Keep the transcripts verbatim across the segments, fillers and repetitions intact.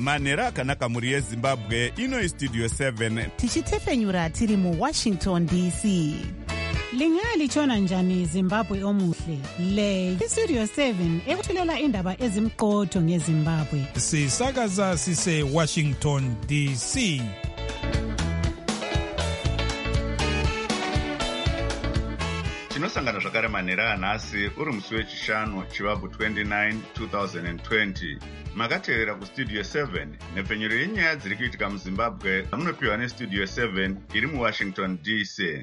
manhero akanaka mhuri yezimbabwe. Ino istudio seven tichitefenyura tiri muwashington D C. Lingalitshona njani Zimbabwe omuhle? Le istudio seven ekuthulela indaba ezimqotho ngeZimbabwe. Sisakaza sise Washington D C. Tinosangana zvakare manhero anhasi uri musi wechishanu chivabvu twenty-nine two thousand twenty. Makatevera kustudio seven nepfenyuro yenyaya dziri kuitika muZimbabwe amunopiwa nestudio seven iri muWashington D C.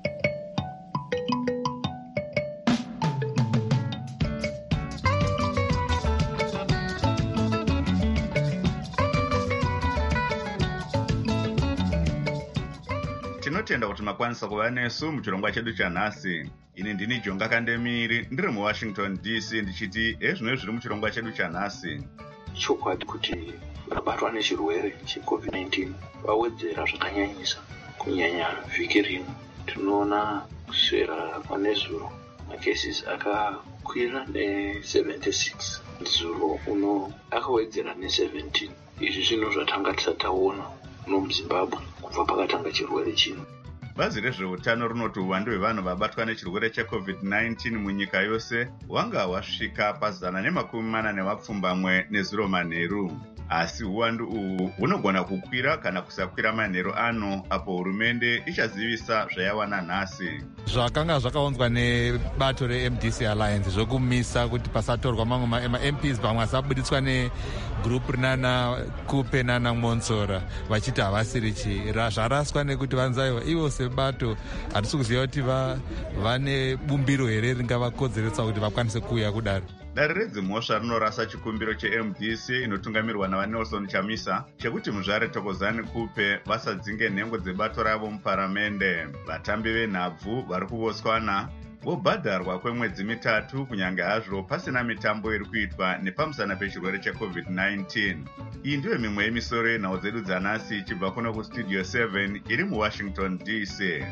Tinotenda kuti makwanisa kuva nesu muchirongwa chedu chanhasi. Ini ndini Jonga Kandemiri ndiri muWashington D C ndichiti ezvino zviri muchirongwa chedu chanhasi. Chokwadi kuti vabatwa nechirwere checovid nineteen vawedzera zvakanyanyisa kunyanya vhiki rino. Tinoona kuswera pane zuro macases akakwira ne-seventy-six, zuro uno akawedzera ne-seventeen. Izvi zvinhu zvatanga tisataona no muZimbabwe kubva pakatanga chirwere chino. Bazi rezveutano rinoti uwandu hwevanhu vabatwa nechirwere checovid nineteen munyika yose hwanga hwasvika pazana nemakumi mana nemapfumbamwe neziro manheru. Asi uwandu uhu hunogona kukwira kana kusakwira manheru ano apo hurumende ichazivisa zvayawana nhasi. Zvakanga zvakaunzwa nebato re-M D C Alliance zvokumisa kuti pasatorwa mamwe ma-M Ps pamwe asabuditswa negrupu rinana Kupe nana Monsora vachiti havasiri chi. Zvaraswa nekuti vanzaiwa ivo sebato hatisi kuziva kuti vane bumbiro here ringavakodzeretsa kuti vakwanise kuuya kudaro. Dare redzimhosva rinorasa chikumbiro che-M D C inotungamirwa naVanelson Chamisa chekuti muzvare Thokozani Kupe vasadzinge nhengo dzebato ravo muparamende. Vatambi venhabvu vari kuvoswana vobhadharwa kwemwedzi mitatu kunyange hazvo pasina mitambo iri kuitwa nepamusana pechirwere checovid nineteen. Iyi ndiyo mimwe yemisoro yenhau dzedu dzanhasi ichibva kuno kustudio seven iri muWashington D C.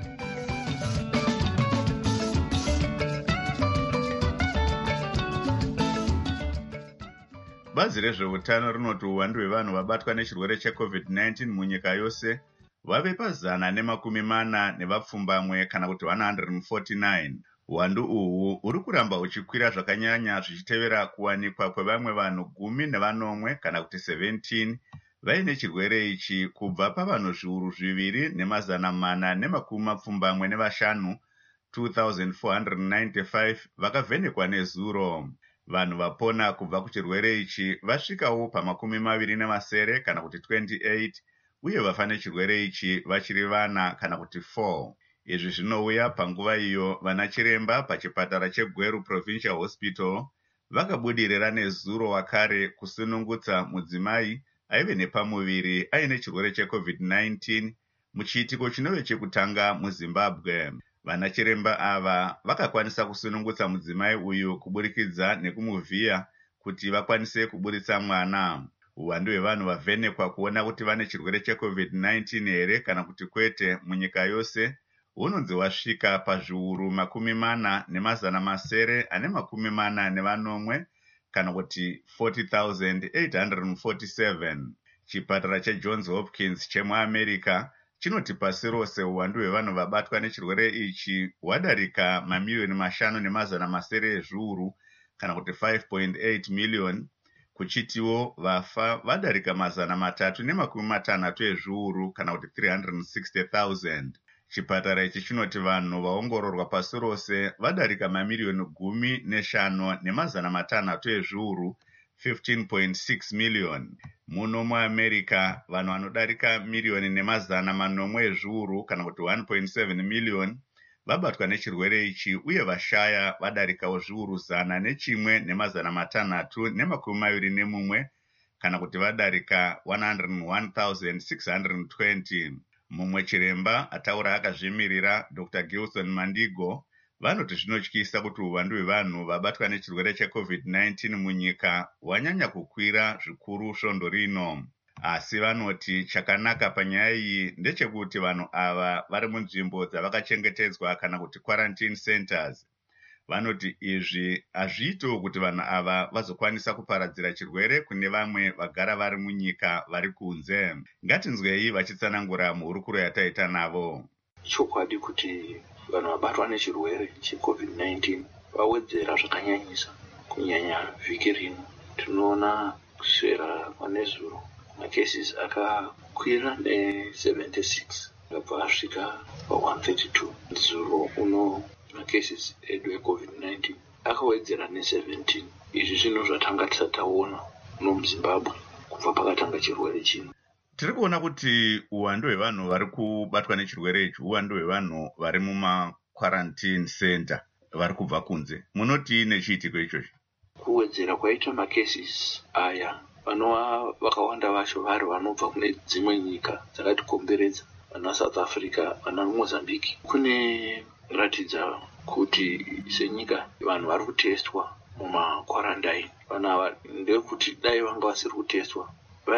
Bazi rezveutano rinoti uwandu hwevanhu vabatwa nechirwere checovid nineteen munyika yose vave pazana nemakumi mana nevapfumbamwe kana kuti one hundred forty-nine. Uwandu uhu huri kuramba huchikwira zvakanyanya zvichitevera kuwanikwa kwevamwe vanhu gumi nevanomwe kana kuti seventeen vaine chirwere ichi kubva pavanhu zviuru zviviri nemazana mana nemakumi mapfumbamwe nevashanu two thousand four hundred ninety-five vakavhenekwa nezuro. Vanhu vapona kubva kuchirwere ichi vasvikawo pamakumi maviri nemasere kana kuti twenty-eight uye vafa nechirwere ichi vachiri vana kana kuti four. Izvi zvinouya panguva iyo vana chiremba pachipatara cheGweru Provincial Hospital vakabudirira nezuro wakare kusunungutsa mudzimai aive nepamuviri aine chirwere checovid nineteen muchiitiko chinove chekutanga muZimbabwe. Vana chiremba ava vakakwanisa kusunungutsa mudzimai uyu kuburikidza nekumuvhiya kuti vakwanise kuburitsa mwana. Uwandu hwevanhu vavhenekwa kuona kuti vane chirwere checovid nineteen here kana kuti kwete munyika yose hunonzi wasvika pazviuru makumi mana nemazana masere ane makumi mana nevanomwe kana kuti forty thousand eight hundred forty-seven. Chipatara cheJohns Hopkins chemuAmerica chinoti pasi rose uwandu hwevanhu vabatwa nechirwere ichi hwadarika mamiliyoni mashanu nemazana masere ezviuru kana kuti five point eight million, kuchitiwo vafa vadarika mazana matatu nemakumi matanhatu ezviuru kana kuti three hundred sixty thousand. Chipatara ichi chinoti vanhu vaongororwa pasi rose vadarika mamiliyoni gumi neshanu nemazana matanhatu ezviuru fifteen point six million. Muno muAmerica vanhu vanodarika miliyoni nemazana manomwe ezviuru kana kuti one point seven million vabatwa nechirwere ichi uye vashaya vadarikawo zviuru zana nechimwe nemazana matanhatu nemakumi maviri nemumwe kana kuti vadarika one hundred one thousand six hundred twenty. Mumwe chiremba ataura akazvimirira Doctor Gilson Mandigo vanoti zvinotyisa kuti uwandu hwevanhu vabatwa nechirwere checovid nineteen munyika hwanyanya kukwira zvikuru svondo rino. Asi vanoti chakanaka panyaya iyi ndechekuti vanhu ava vari munzvimbo dzavakachengetedzwa kana kuti quarantine centers. vanoti izvi hazviito kuti vanhu ava vazokwanisa kuparadzira chirwere kune vamwe vagara vari munyika vari kunze. Ngatinzwei vachitsanangura muhurukuro yataita navo. Chokwadi kuti vanhu vabatwa nechirwere checovid nineteen vawedzera zvakanyanyisa. Kunyanya vhiki rino tinoona kuswera pane zuro macases akakwira ne-seventy-six ndabva asvika pa-one thirty-two. Zuro uno macases edu ecovid nineteen akawedzera ne-seventeen. Izvi zvinhu zvatanga tisataona no muZimbabwe kubva pakatanga chirwere chino. Tiri kuona kuti uwandu hwevanhu vari kubatwa nechirwere ichi uwandu hwevanhu vari muma-quarantine center vari kubva kunze. Munoti nechiitiko ichochi? Kuwedzera kwaita macases aya vanova vakawanda vacho vari vanobva kune dzimwe nyika dzakatikomberedza, vana South Africa, vana Mozambique. Kune ratidza kuti senyika vanhu vari kutestwa muma-quarantine. Vanhu ava ndekuti dai vanga vasiri kutestwa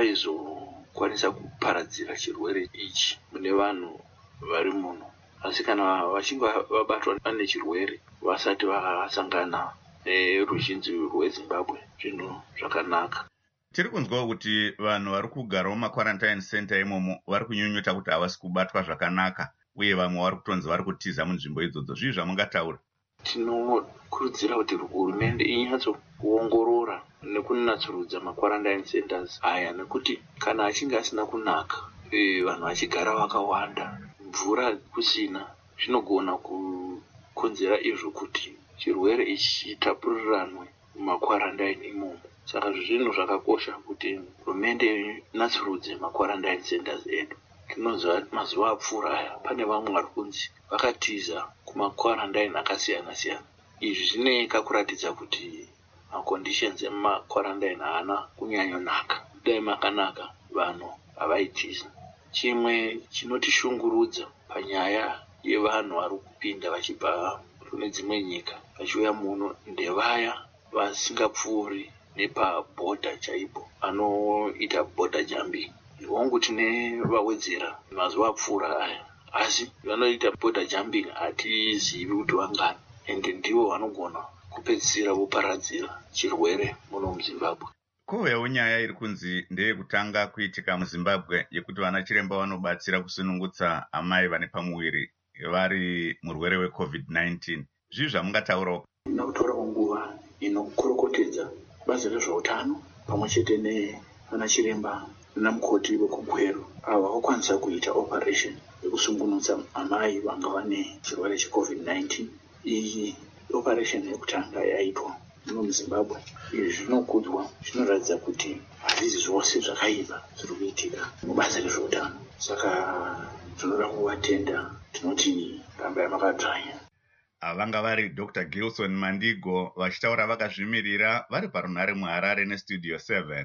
vaizokwanisa kuparadzira chirwere ichi mune vanhu vari muno. Asi kana vachinge vabatwa nechirwere vasati vasangana neruzhinji rweZimbabwe, zvinhu zvakanaka. Tiri kunzwawo kuti vanhu vari kugara muma-quarantine center imomo vari kunyunyuta kuti havasi kubatwa zvakanaka, uye vamwe vari kutonzi vari kutiza munzvimbo idzodzo. Zvii zvamungataura? Tinokurudzira kuti hurumende inyatso kuongorora nekunatsurudza ma-quarantine centers aya, nekuti kana achinge asina kunaka, vanhu vachigara vakawanda, mvura kusina, zvinogona kukonzera izvo kuti chirwere ichi chitapuriranwe muma-quarantine imomo. Saka zvinhu zvakakosha kuti hurumende inatsurudze ma-quarantine centers edu. Tinoziva mazuva apfuura aya pane vamwe vari kunzi vakatiza kuma-quarantine akasiyana siyana. Izvi zvinoeka kuratidza kuti ma-conditions emuma-quarantine haana kunyanyonaka. Dai makanaka vanhu havaitiza. Chimwe chinotishungurudza panyaya yevanhu vari kupinda vachibva kune dzimwe nyika vachiuya muno ndevaya vasingapfuuri nepabhodha chaipo, anoita border jumping. Hongu tine vawedzera mazuva apfuura aya, asi vanoita border jumping hatizivi kuti vangani, ende ndivo vanogona kupedzisira voparadzira chirwere muno muZimbabwe. Kouyawo nyaya iri kunzi ndeyekutanga kuitika muZimbabwe yekuti vana chiremba vanobatsira kusunungutsa amai vane pamuviri vari murwere wecovid nineteen. Zvii zvamungataurawo? Ndakutaurawo nguva inokurukotedza bazi rezveutano pamwe chete nevana chiremba namukoti wekugweru ava vakwanisa kuita operation yekusungunutsa amai vanga vane chirwere checovid nineteen. Iyi operation yekutanga yaitwa muno muZimbabwe. Izvi zvinokudzwa, zvinoratidza kuti hazvizi zvose zvakaipa zviri kuitika mubasa rezveutano. Saka tinoda kuvatenda, tinoti rambai makadzvanya. Vanga vari Doctor Gilson Mandigo vachitaura vakazvimirira vari parunhare muHarare neStudio seven.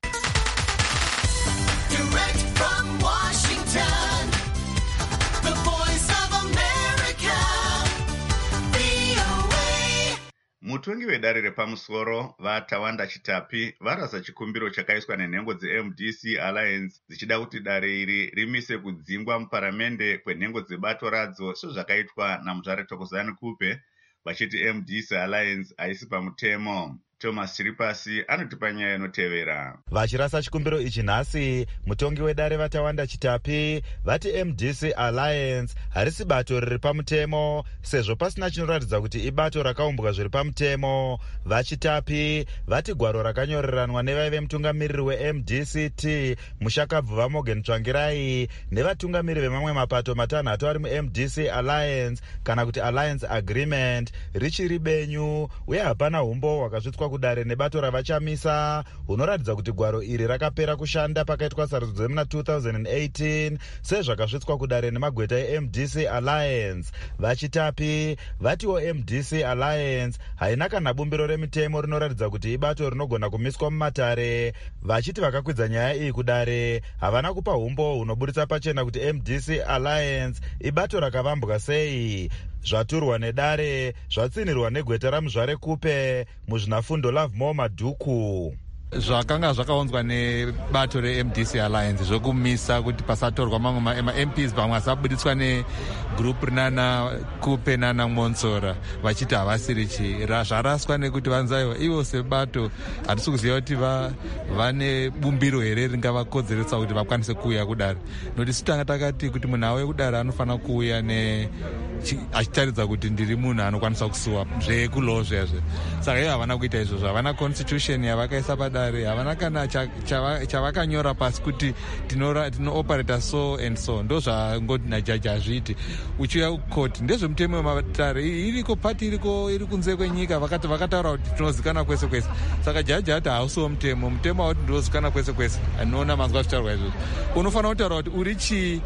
Direct from Washington, the voice of America, V O A. Mutongi wedare repamusoro vaTawanda Chitapi varasa chikumbiro chakaiswa nenhengo dze-M D C Alliance dzichida kuti dare iri rimise kudzingwa muparamende kwenhengo dzebato radzo sezvakaitwa namudzare Thokozani Kupe, vachiti M D C Alliance haisi pamutemo. Thomas Chiripasi anotipa nyaya inotevera. Vachirasa chikumbiro ichi nhasi, mutongi wedare vaTawanda Chitapi vati M D C Alliance harisi bato riri pamutemo sezvo pasina chinoratidza kuti ibato rakaumbwa zviri pamutemo. VaChitapi vati gwaro rakanyoreranwa nevaive mutungamiriri we-M D C T Mushakabvuva Morgan Tsvangirai nevatungamiriri vemamwe mapato matanhatu ari mu-M D C Alliance kana kuti Alliance Agreement richiri benyu, uye hapana umbo hwakasvitswa kudare nebato ravachamisa hunoratidza kuti gwaro iri rakapera kushanda pakaitwa sarudzo yemuna two thousand eighteen sezvakasvitswa kudare nemagweta e-M D C Alliance. VaChitapi vatiwo M D C Alliance haina kana bumbiro remitemo rinoratidza kuti ibato rinogona kumiswa mumatare, vachiti vakakwidza nyaya iyi kudare havana kupa umbo hunoburitsa pachena kuti M D C Alliance ibato rakavambwa sei. Zvaturwa nedare zvatsinirwa negweta ramuzvare Kupe muzvinafundo Love More Madhuku. zvakanga zvakaunzwa nebato reM D C Alliance zvokumisa kuti pasatorwa mamwe ma-M Ps vamwe asabuditswa negroup rinana Kupe nana Monsora vachiti havasiri chi zvaraswa nekuti vanzaiwa ivo sebato hatisi kuziva kuti vane bumbiro here ringavakodzeretsa kuti vakwanise kuuya kudare nokuti sitanga takati kuti munhu auye kudare anofanira kuuya ne achitaridza kuti ndiri munhu anokwanisa kusuwa zvekulow zvezve saka ivo havana kuita izvozvo havana constitution yavakaisa padare havana kana chavakanyora pasi kuti tinooperator so and so ndo zvangoti najaji hazviiti uchiuya kukoti ndezvemutemo wematare iriko pati iriko iri kunze kwenyika vakati vakataura kuti tinozikana kwese kwese saka jaji ati hausiwo mutemo mutemo wauti ndinozikana kwese kwese andinoona manzwa zvitaurwa izvozvo unofanira kutaura kuti uri chii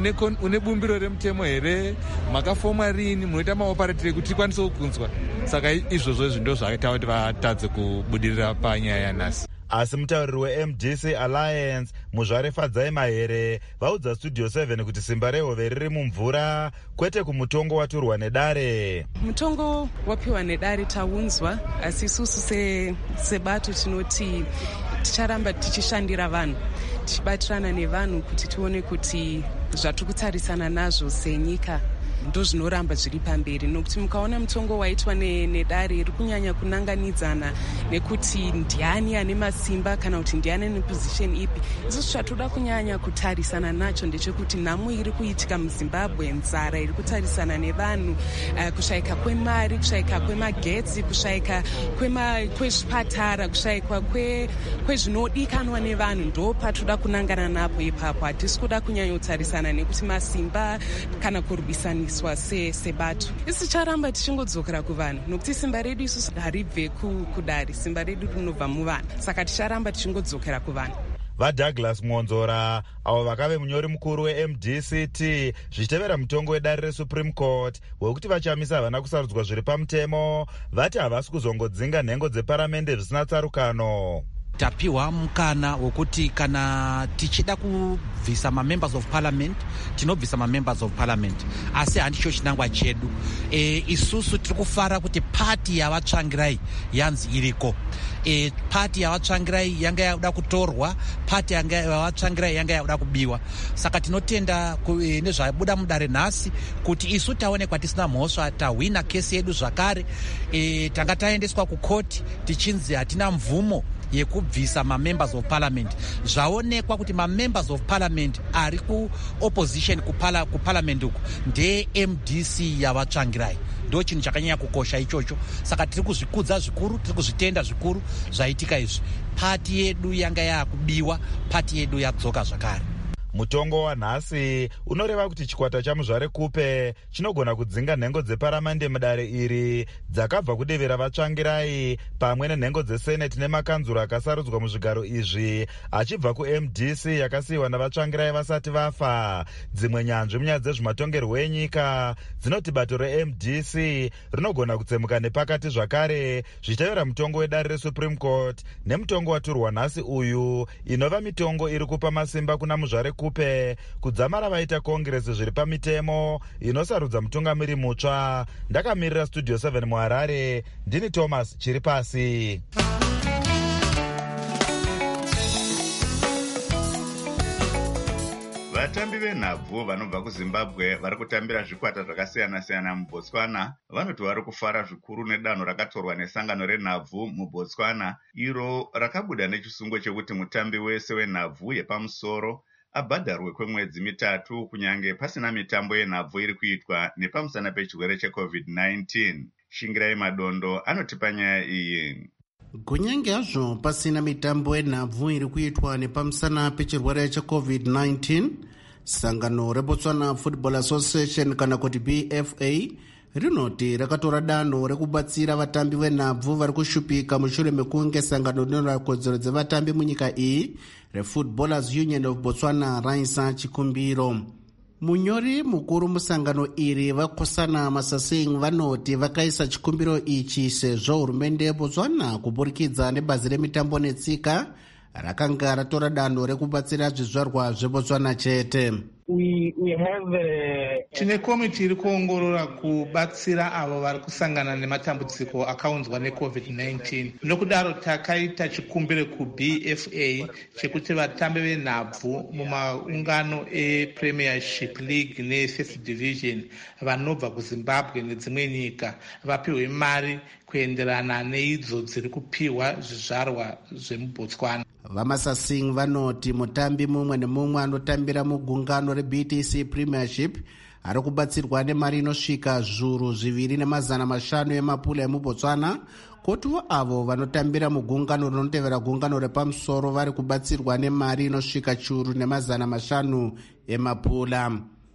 une bumbiro remutemo here makafomwa rini munoita maoparetire kuti tikwanise kukunzwa saka izvozvo izvi ndo zvakaita kuti vatadze kubudirira panyaya yanhasi. Asi mutauriri weM D C Alliance Muzvare Fadzai Mahere vaudza Studio seven kuti simba rehove riri mumvura kwete kumutongo waturwa nedare. Mutongo wapiwa nedare taunzwa asi isusu se sebato tinoti ticharamba tichishandira vanhu tichibatirana nevanhu kuti tione kuti zvatikutarisana nazvo senyika ndo zvinoramba zviri pamberi nokuti mukaona mutongo waitwa nedare iri kunyanya kunanganidzana nekuti ndiani ane masimba kana kuti ndiani ane position ipi. Isusu zvatoda kunyanya kutarisana nacho ndechekuti nhamo iri kuitika muZimbabwe, nzara iri kutarisana nevanhu, uh, kushayika kwemari, kushayika kwemagetsi, kushayika kwezvipatara, kushayikwa kwezvinodikanwa nevanhu ndo patoda kunangana napo ipapo. Hatisi kuda kunyanya kutarisana nekuti masimba kana kurwisana se sebato. Isi charamba tichingodzokera kuvanhu nokuti simba redu isusu haribve kudare, simba redu rinobva muvanhu, saka ticharamba tichingodzokera kuvanhu. VaDouglas Mwonzora avo vakave munyori mukuru weM D C T zvichitevera mutongo wedare reSupreme Court wekuti vachamisa havana kusarudzwa zviri pamutemo vati havasi kuzongodzinga nhengo dzeparamende zvisina tsarukano. Tapiwa mukana wokuti kana tichida kubvisa ma-members of parliament tinobvisa ma-members of parliament asi handicho chinangwa chedu. E, isusu tiri kufara kuti pati yavatsvangirai yanzi iriko. E, pati yavatsvangirai yanga yakuda kutorwa, pati yavatsvangirai yanga yakuda kubiwa, saka tinotenda e, nezvabuda mudare nhasi kuti isu taonekwa tisina mhosva, tahwina kesi yedu zvakare. E, tanga taendeswa kukoti tichinzi hatina mvumo yekubvisa ma-members of parliament. Zvaonekwa kuti ma-members of parliament ari ku-opposition kuparliament uku nde-M D C yavatsvangirai. Ndo chinhu chakanyanya kukosha ichocho, saka tiri kuzvikudza zvikuru, tiri kuzvitenda zvikuru zvaitika izvi. Pati yedu yanga yakubiwa, pati yedu yadzoka zvakare. Mutongo wanhasi unoreva kuti chikwata chaMuzvare Kupe chinogona kudzinga nhengo dzeparamende mudare iri dzakabva kudevera vatsvangirai pamwe nenhengo dzeseneti nemakanzuro akasarudzwa muzvigaro izvi achibva kuM D C yakasiyiwa navatsvangirai vasati vafa. Dzimwe nyanzvi munyaya dzezvematongerwo enyika dzinoti bato reM D C rinogona kutsemuka nepakati zvakare zvichitevera mutongo wedare reSupreme Court nemutongo waturwa nhasi uyu inova mitongo iri kupa masimba kuna Muzvare Kupe kudzamara vaita kongresi zviri pamitemo inosarudza mutungamiri mutsva. Ndakamirira Studio seven muHarare, ndini Thomas Chiripasi. Vatambi venhabvu vanobva kuZimbabwe vari kutambira zvikwata zvakasiyana-siyana muBotswana vanoti vari kufara zvikuru nedanho rakatorwa nesangano renhabvu muBotswana iro rakabuda nechisungo chekuti mutambi wese wenhabvu yepamusoro abhadharwe kwemwedzi mitatu kunyange pasina mitambo yenhabvu iri kuitwa nepamusana pechirwere checovid nineteen. Shingirai Madondo anotipa nyaya iyi. Kunyange hazvo pasina mitambo yenhabvu iri kuitwa nepamusana pechirwere checovid nineteen, sangano reBotswana Football Association kana kuti B F A rinoti rakatora danho rekubatsira vatambi venhabvu vari kushupika mushure mekunge sangano rinorora kodzero dzevatambi munyika iyi reFootballers Union of Botswana raisa chikumbiro. Munyori mukuru musangano iri vaKosana Masasing vanoti vakaisa chikumbiro ichi sezvo hurumende yeBotswana kuburikidza nebazi remitambo netsika rakanga ratora danho rekubatsira zvizvarwa zvebotswana chete. We, we have a... tine komiti iri kuongorora kubatsira avo vari kusangana nematambudziko akaunzwa necovid nineteen. Nokudaro takaita chikumbiro kuB F A chekuti vatambi venhabvu mumaungano ePremiership League neFirst Division vanobva kuZimbabwe nedzimwe nyika vapiwe mari kuenderana neidzo dziri kupiwa zvizvarwa zvemuBotswana. Vamasasing vanoti mutambi mumwe nemumwe anotambira mugungano reB T C Premiership ari kubatsirwa nemari inosvika zviuru zviviri nemazana mashanu emapula emuBotswana, kotiwo avo vanotambira mugungano rinotevera gungano repamusoro vari kubatsirwa nemari inosvika chiuru nemazana mashanu emapula.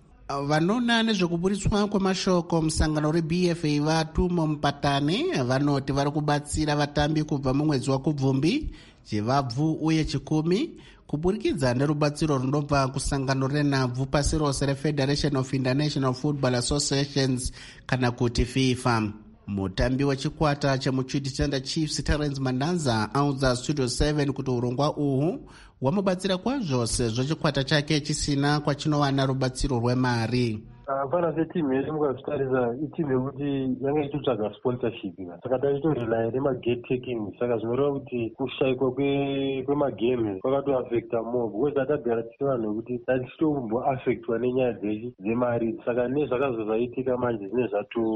Vanona nezvekuburitswa kwemashoko musangano reB F A Vatumo Mupatane vanoti vari kubatsira vatambi kubva mumwedzi waKubvumbi, Chivabvu uye Chikumi kuburikidza nerubatsiro runobva kusangano renhabvu pasi rose reFederation of International Football Associations kana kuti FIFA. Mutambi wechikwata chemuChititanda Chiefs Terence Mandanza audza Studio seven kuti urongwa uhu wamubatsira kwazvo sezvo chikwata chake chisina kwachinowana rubatsiro rwemari. Hapana setimu yedu mukazvitarisa itimu yekuti yanga ichitsvaga sponsorship, saka taitorelaya nemagate taking, saka zvinoreva kuti kushayikwa kwemagame kwakatoafecta more because atagara tiri vanhu vekuti tatichitomboafectwa nenyaya dzemari, saka nezvakazozvaitika manje zvinenge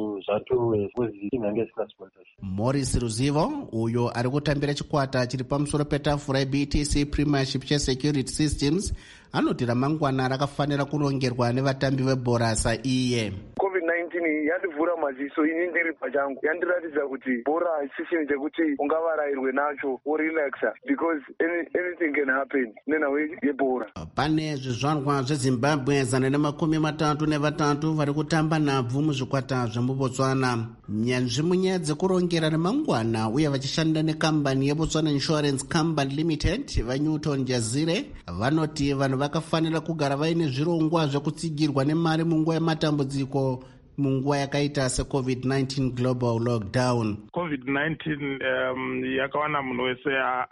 zvato because inhanga isina sponsorship. Morris Ruzivo uyo ari kutambira chikwata chiri pamusoro petafura yeB T C Premiership cheSecurity Systems anoti ramangwana rakafanira kurongerwa nevatambi vebhora saiye. covid nineteen yandivhura maziso ini ndiri pachangu, yandiratidza kuti bhora chisini chekuti ungavarayirwe nacho worelaxa because any, anything can happen nenhau yebhora. Pane zvizvarwa zveZimbabwe zana nemakumi matatu nevatatu vari kutamba nhabvu muzvikwata zvemuBotswana. Nyanzvi munyaya dzekurongera remangwana uye vachishanda nekambani yeBotswana Insurance Company Limited vaNewton Jazire vanoti vanhu vakafanira kugara vaine zvirongwa zvekutsigirwa nemari munguva yematambudziko munguva yakaita secovid nineteen global lockdown. covid nineteen um, yakawana munhu wese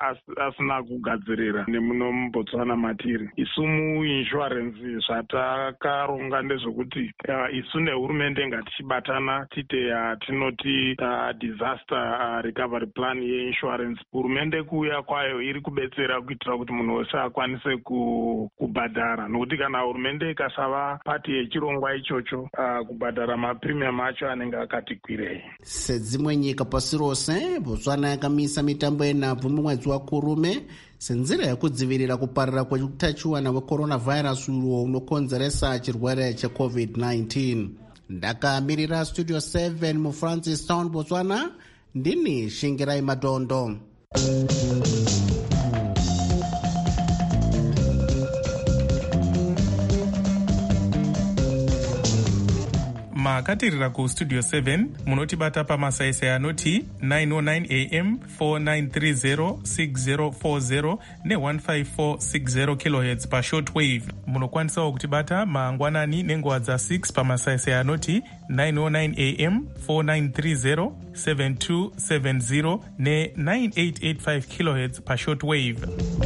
asina kugadzirira nemuno muBotswana matiri. Isu muinsurance zvatakaronga ndezvekuti uh, isu nehurumende ngatichibatana tite yatinoti uh, disaster uh, recovery plan yeinsurance. Hurumende kuuya kwayo iri kubetsera kuitira kuti munhu wese akwanise kubhadhara, nokuti kana hurumende ikasava pati yechirongwa ichocho uh, kubhadhara mapremium acho anenge akati kwirei. Sedzimwe nyika pasi rose, Botswana yakamisa mitambo yenhabvu mumwedzi waKurume senzira yekudzivirira kuparira kwezvitachiwana hwecoronavirus uyo unokonzeresa chirwere checovid nineteen. Ndakamirira Studio seven muFrancis Town, Botswana, ndini Shingirai Madondo. makatirira kustudio seven munotibata pamasaisai anoti nine oh nine a m four nine three zero six zero four zero ne one five four six zero kilohertz pashortwave. Munokwanisawo kutibata mangwanani nenguva dza6 pamasaisai anoti nine oh nine a m four nine three zero seven two seven zero ne nine eight eight five kilohertz pashortwave.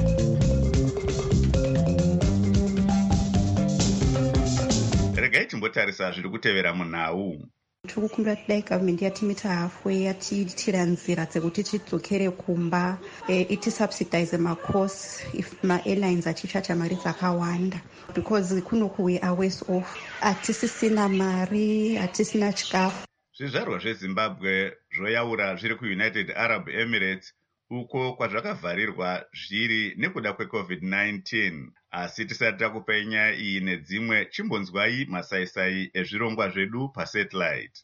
Regai timbotarisa zviri kutevera munhau. Tiri kukumbira kuti dai gavhmendi yatimita halfway yatitira nzira dzekuti tidzokere kumba, e, itisubsidize macourse if maairlines achichacha mari dzakawanda because kunoku we are worse off. Hatisisina mari, hatisina chikafu. Zvizvarwa zveZimbabwe zvoyaura zviri kuUnited Arab Emirates uko kwazvakavharirwa zviri nekuda kwecovid nineteen. Asi tisati takupai nyaya iyi nedzimwe, chimbonzwai masaisai ezvirongwa zvedu pasatellite.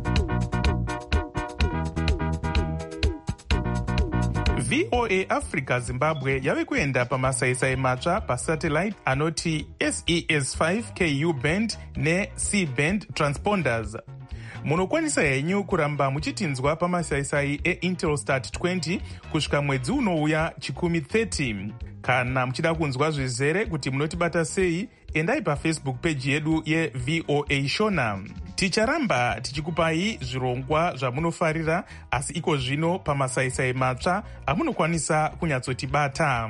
V O A Africa Zimbabwe yave kuenda pamasaisai matsva pasatellite anoti S E S five K U band ne C band transponders. Munokwanisa henyu kuramba muchitinzwa pamasaisai eIntelsat twenty kusvika mwedzi unouya chikumi thirty. Kana muchida kunzwa zvizere kuti munotibata sei, endai pafacebook page yedu yeV O A Shona. Ticharamba tichikupai zvirongwa zvamunofarira, asi iko zvino pamasaisai matsva amunokwanisa kunyatsotibata.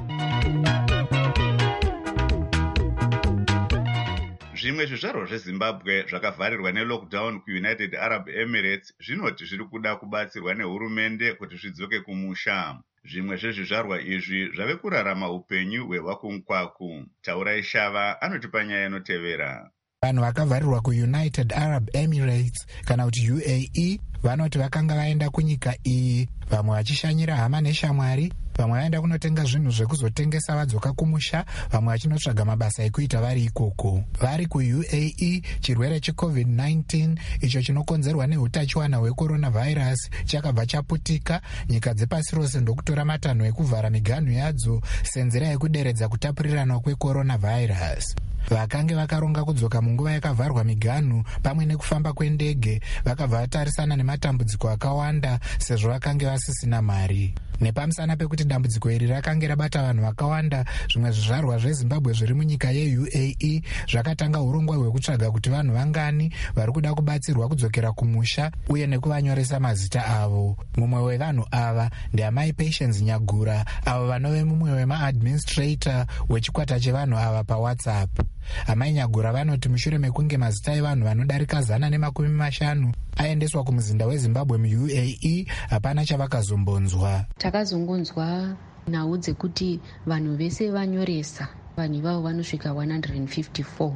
Zvimwe zvizvarwa zveZimbabwe zvakavharirwa nelockdown kuUnited Arab Emirates zvinoti zviri kuda kubatsirwa nehurumende kuti zvidzoke kumusha. Zvimwe zvezvizvarwa izvi zvave kurarama upenyu hwehwakumkwaku. Taurai Shava anotipa nyaya inotevera. Vanhu vakavharirwa kuUnited Arab Emirates kana kuti U A E vanoti vakanga vaenda kunyika iyi, vamwe vachishanyira hama neshamwari, vamwe vaenda kunotenga zvinhu zvekuzotengesa vadzoka kumusha, vamwe vachinotsvaga mabasa ekuita vari ikoko. Vari kuU A E, chirwere checovid nineteen icho chinokonzerwa neutachiwana hwecoronavirus chakabva chaputika. Nyika dzepasi rose ndokutora matanho ekuvhara miganhu yadzo senzira yekuderedza kutapurirana kwecoronavirus. Vakange vakaronga kudzoka munguva yakavharwa miganhu pamwe nekufamba kwendege vakabva vatarisana nematambudziko akawanda sezvo vakange vasisina mari. Nepamusana pekuti dambudziko iri rakange rabata vanhu vakawanda, zvimwe zvizvarwa zveZimbabwe zviri munyika yeU A E zvakatanga urongwa hwekutsvaga kuti vanhu vangani vari kuda kubatsirwa kudzokera kumusha uye nekuvanyoresa mazita avo. Mumwe wevanhu ava ndiamai Patience Nyagura, avo vanove mumwe wemaadministrator wechikwata chevanhu ava paWhatsApp. Amai Nyagura vanoti mushure mekunge mazita evanhu vanodarika zana nemakumi mashanu aendeswa kumuzinda weZimbabwe muU A E, hapana chavakazombonzwa. Takazongonzwa nhau dzekuti vanhu vese vanyoresa, vanhu ivavo vanosvika one hundred fifty-four.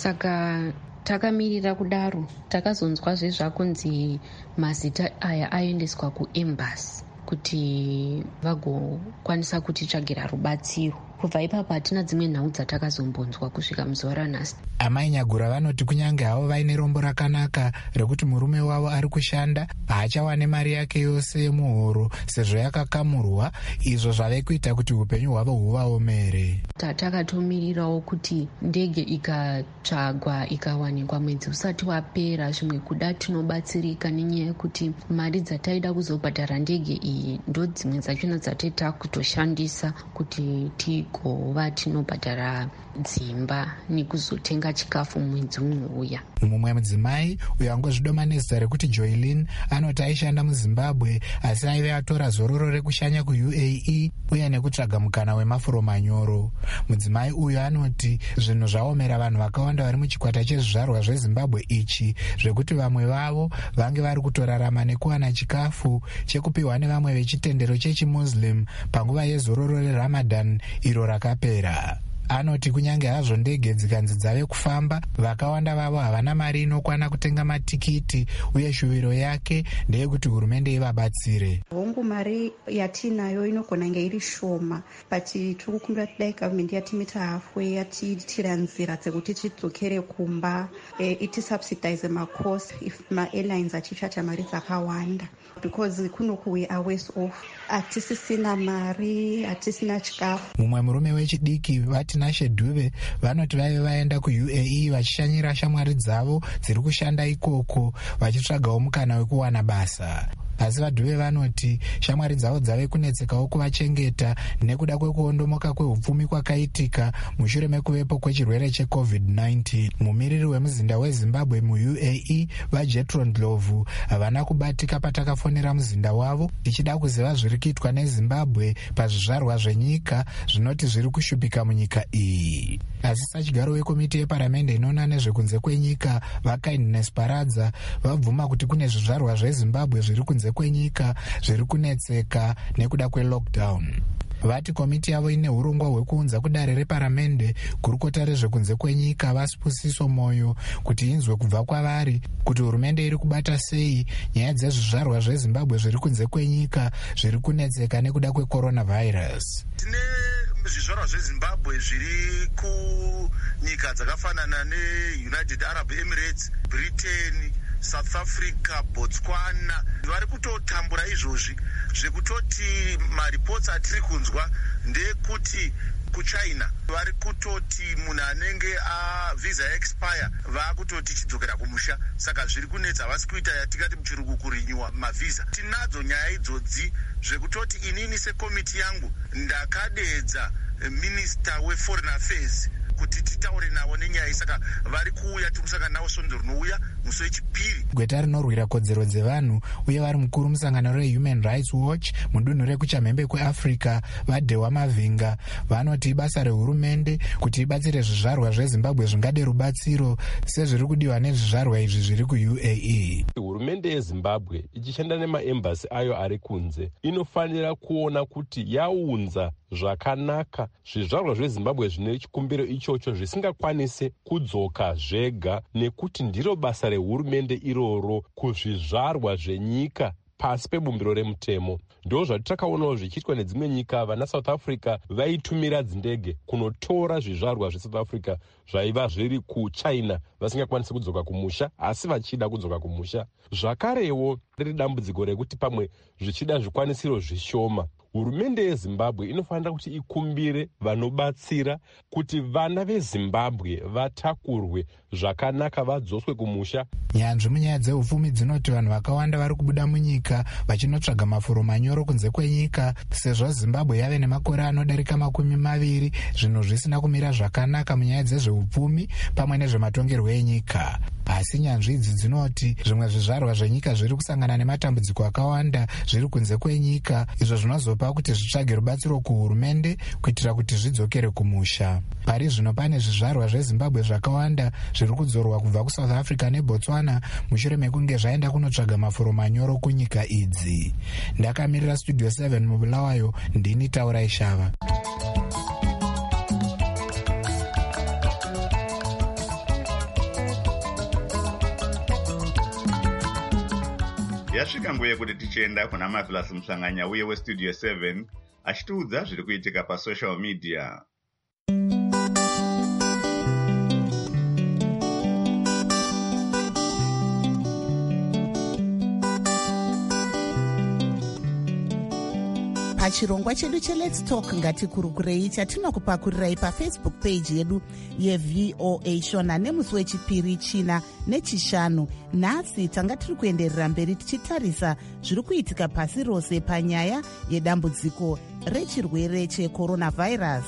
Saka takamirira kudaro, takazonzwa zvezvakunzi mazita aya aendeswa kuembassy kuti vagokwanisa kutitsvagira rubatsiro. Kubva ipapo hatina dzimwe nhau dzatakazombonzwa kusvika muzuva ranhasi. Amai Nyagura vanoti kunyange havo vaine rombo rakanaka rekuti murume wavo ari kushanda, haachawane mari yake yose yemuhoro sezvo yakakamurwa, izvo zvave kuita kuti upenyu hwavo huvaomere. Tatakatomirawo kuti ndege ikatsvagwa ikawanikwa mwedzi usati wapera, zvimwe kuda tinobatsirika nenyaya yekuti mari dzataida kuzobhadhara ndege iyi ndo dzimwe dzachona dzateta kutoshandisa kuti tigova tinobhadhara dzimba nekuzotenga chikafu mwedzi unouya. Mumwe mudzimai uyo angozvidoma nezita rekuti Joylin anoti aishanda muZimbabwe asi aive atora zororo rekushanya kuU A E uye nekutsvaga mukana wemafuro manyoro. Mudzimai uyo anoti zvinhu zvaomera vanhu vakawanda vari muchikwata chezvizvarwa zveZimbabwe ichi, zvekuti vamwe vavo vange vari kutorarama nekuwana chikafu chekupiwa nevamwe vechitendero chechimuslim panguva yezororo reRamadan iro rakapera. Anoti kunyange hazvo ndege dzikanzi dzave kufamba, vakawanda vavo havana mari inokwana kutenga matikiti uye shuviro yake ndeyekuti hurumende ivabatsire. Hongu mari yatinayo inogona kunge iri shoma, but tiri kukumbira kudai gavhmendi yatimita halfway yatiitira nzira dzekuti tidzokere kumba, e, itisubsidize macost if maairlines achitsvacha mari dzakawanda, because kunoku we are worse off. Hatisisina mari, hatisina chikafu. Mumwe murume wechidiki vati Nashe Dube vanoti vaive vaenda kuU A E vachishanyira shamwari dzavo dziri kushanda ikoko vachitsvagawo mukana wekuwana basa. Asi vaDhube vanoti shamwari dzavo dzave kunetsekawo kuvachengeta nekuda kwekuondomoka kwehupfumi kwakaitika mushure mekuvepo kwechirwere checovid nineteen. Mumiriri wemuzinda weZimbabwe muU A E vaJetron Ndlovu havana kubatika patakafonera muzinda wavo tichida kuziva zviri kuitwa neZimbabwe pazvizvarwa zvenyika zvinoti zviri kushupika munyika iyi. Asi sachigaro wekomiti yeparamende inoona nezvekunze kwenyika vaKindness Paradza vabvuma kuti kune zvizvarwa zveZimbabwe zviri kunze kwenyika zviri kunetseka nekuda kwelockdown. Vati komiti yavo ine urongwa hwekuunza kudare reparamende gurukota rezvekunze kwenyika vaSibusiso Moyo kuti inzwe kubva kwavari kuti hurumende iri kubata sei nyaya dzezvizvarwa zveZimbabwe zviri kunze kwenyika zviri kunetseka nekuda kwecoronavirus. Tine zvizvarwa zveZimbabwe zviri kunyika dzakafanana neUnited Arab Emirates, Britain, South Africa, Botswana. Vari kutotambura izvozvi zvekutoti maripotsi atiri kunzwa ndekuti kuChina vari kutoti munhu anenge a visa expire vaakutoti chidzokera kumusha, saka zviri kunetsa, havasi kuita yatikati muchirungu kurinywa mavhisa. Tinadzo nyaya idzodzi zvekutoti inini sekomiti yangu ndakadedza Minister weForeign Affairs kuti titaure navo nenyaya saka vari kuuya tiri kusangana navo svondo rinouya musi wechipiri. Gweta rinorwira kodzero dzevanhu uye vari mukuru musangano rehuman rights watch mudunhu rekuchamhembe kweafrica vadhewa mavhinga vanoti ibasa rehurumende kuti ibatsire zvizvarwa zvezimbabwe zvingade rubatsiro sezviri kudiwa nezvizvarwa izvi zviri kuU A E. Hurumende yezimbabwe ichishanda nemaembasi ayo ari kunze inofanira kuona kuti yaunza zvakanaka zvizvarwa zvezimbabwe zvine chikumbiro ichocho zvisingakwanise kudzoka zvega, nekuti ndiro basa rehurumende iroro kuzvizvarwa zvenyika pasi pebumbiro remutemo. Ndo zvatakaonawo zvichiitwa nedzimwe nyika. Vana South Africa vaitumira dzindege kunotora zvizvarwa zveSouth Africa zvaiva zviri kuChina vasingakwanisi kudzoka kumusha asi vachida kudzoka kumusha. Zvakarewo riri dambudziko rekuti pamwe zvichida zvikwanisiro zvishoma, hurumende yezimbabwe inofanira kuti ikumbire vanobatsira kuti vana vezimbabwe vatakurwe zvakanaka vadzoswe kumusha. Nyanzvi munyaya dzeupfumi dzinoti vanhu vakawanda vari kubuda munyika vachinotsvaga mafuro manyoro kunze kwenyika sezvo zimbabwe yave nemakore anodarika makumi maviri zvinhu zvisina kumira zvakanaka munyaya dzezveupfumi pamwe nezvematongerwo enyika. Asi nyanzvi idzi dzinoti zvimwe zvizvarwa zvenyika zviri kusangana nematambudziko akawanda zviri kunze kwenyika, izvo zvinozopa kuti zvitsvage rubatsiro kuhurumende kuitira kuti zvidzokere kumusha. Pari zvino pane zvizvarwa zvezimbabwe zvakawanda zviri kudzorwa kubva kuSouth Africa neBotswana mushure mekunge zvaenda kunotsvaga mafuro manyoro kunyika idzi. Ndakamirira Studio seven mubulawayo, ndini Taura Ishava. Yasvika nguva yekuti tichienda kuna Marvelous Musanganya uye weStudio seven achitiudza zviri kuitika pasocial media. Pachirongwa chedu cheLet's Talk ngatikurukurei chatinokupakurirai paFacebook page yedu yeV O A Shona nemusi wechipiri, china nechishanu. Nhasi tanga tiri kuenderera mberi tichitarisa zviri kuitika pasi rose panyaya yedambudziko rechirwere checoronavirus.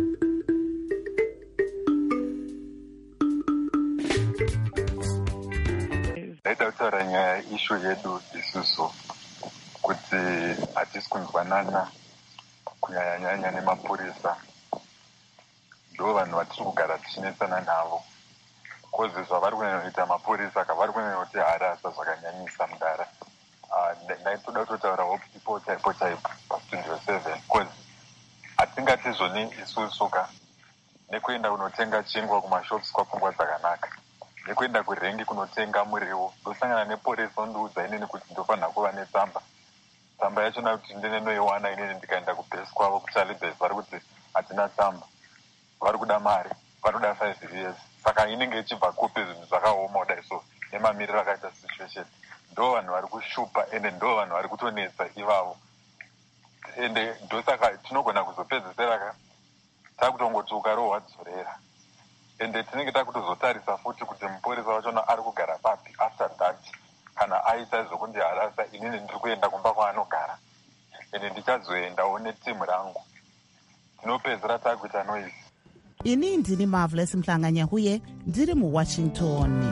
Ndaida kutaura nyaya ishu yedu isusu kuti hatisi kunzwanana kunyanyanya nemapurisa. Ndo vanhu vatiri kugara tichinetsana navo kozi zvavari kunoita mapurisa kavari kunoti harasa zvakanyanyisa mudara. Ndaitoda kutotaurawo ipo chaipo chaipo paStudio seven kozi hatingatizvoni isusuka nekuenda kunotenga chingwa kumashops kwapfungwa dzakanaka, nekuenda kurengi kunotenga muriwo ndosangana nepurisa ondiudza inini kuti ndofanira kuva netsamba. Tsamba yachona kuti ndinenoiwana inini ndikaenda kubhesi kwavo kuCharlie vari kuti hatina tsamba, vari kuda mari, vari kuda five years. Saka inenge ichibva kupi zvinhu zvakaoma kudai so nemamiriro akaita situation. Ndo vanhu vari kushupa ende ndo vanhu vari kutonetsa ivavo, ende ndosaka tinogona kuzopedzisira ka takutongoti ukarohwa dzorera, ende tinenge takutozotarisa futi kuti mupurisa wachona ari kugara papi after that. Kana aita zvokundi harasa inini ndiri kuenda kumba kwaanogara ende ndichazoendawo netimu rangu, tinopedzera takuita noise. Ini ndini Marvelous Musanganya uye ndiri muWashington.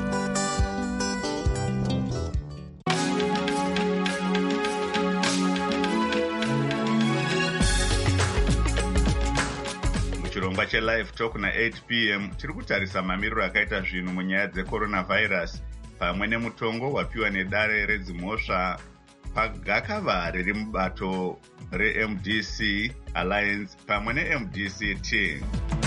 Muchirongwa cheLive Talk na eight p m tiri kutarisa mamiriro akaita zvinhu munyaya dzecoronavirus pamwe nemutongo wapiwa nedare redzimhosva pagakava riri mubato reM D C Alliance pamwe neM D C T.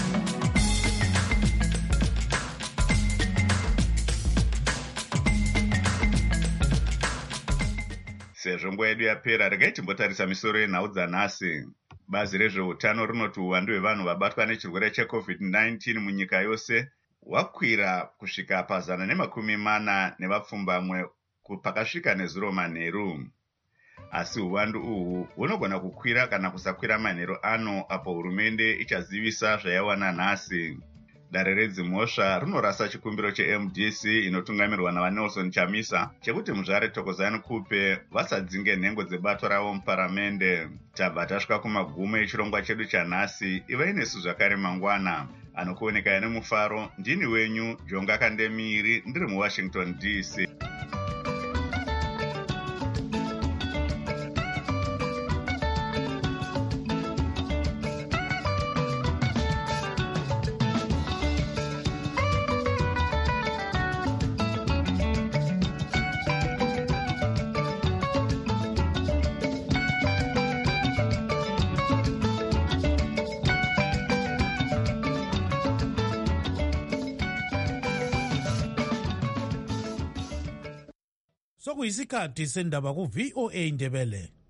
Sezvo nguva yedu yapera, regai timbotarisa misoro yenhau dzanhasi. Bazi rezveutano rinoti uwandu hwevanhu vabatwa nechirwere cheCovid nineteen munyika yose wakwira kusvika pazana nemakumi mana nevapfumbamwe pakasvika nezuro manheru. Asi uwandu uhu hunogona kukwira kana kusakwira manheru ano apo hurumende ichazivisa zvayawana nhasi. Dare redzimhosva rinorasa chikumbiro cheM D C inotungamirwa naVanelson Chamisa chekuti muzvare Thokozani Kupe vasadzinge nhengo dzebato ravo muparamende. Tabva tasvika kumagumo echirongwa chedu chanhasi. Ivai nesu zvakare mangwana. anokuonekaya nemufaro. Ndini wenyu Jonga Kandemiri, ndiri muWashington D C. Sokuyisikhathi sendaba ku V O A Ndebele.